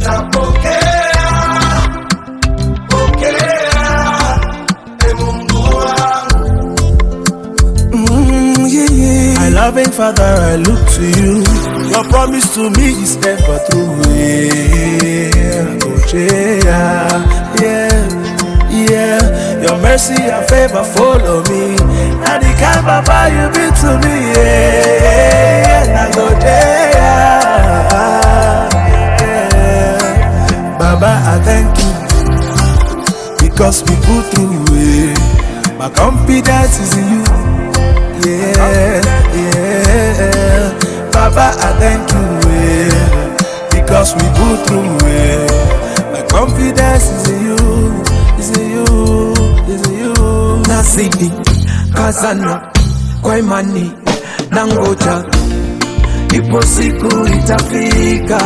nitapokea. My loving Father, I look to you. Your promise to me is ever true. Yeah. Your mercy and favor follow me. And the kind Papa you be to me. Baba, I thank you because we go through it. My confidence is in you. Yeah. Baba, I thank you because we go through it. My confidence is in you, is in you, is in you. Nazidi kazana kwa imani na ngoja, ipo siku itafika.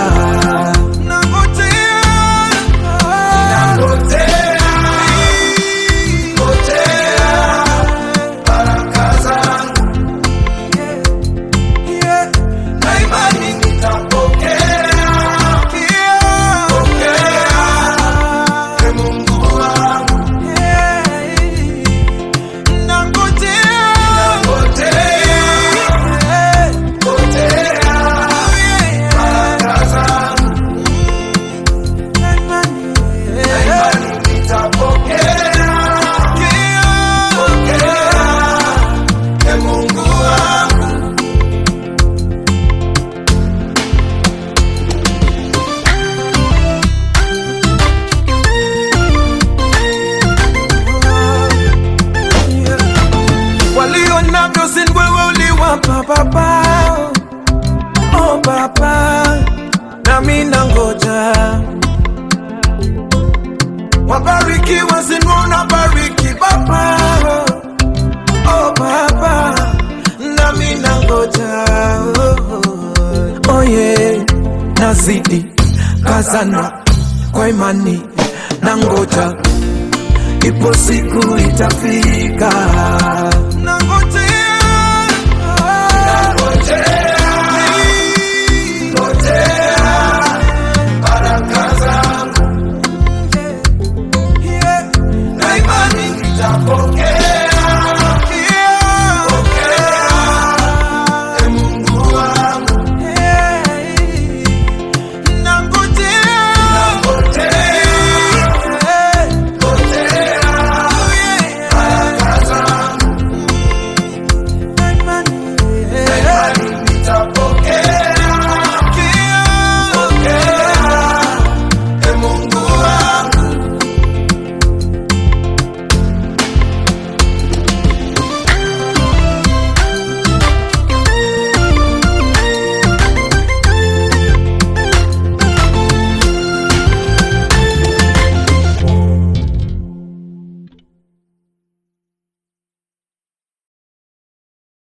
Papa, oh Papa, nami nangoja. Wabariki wasinuna bariki Papa, oh Papa, nami nangoja. Oh yeah, nazidi kazana kwa imani na ngoja, ipo siku itafika.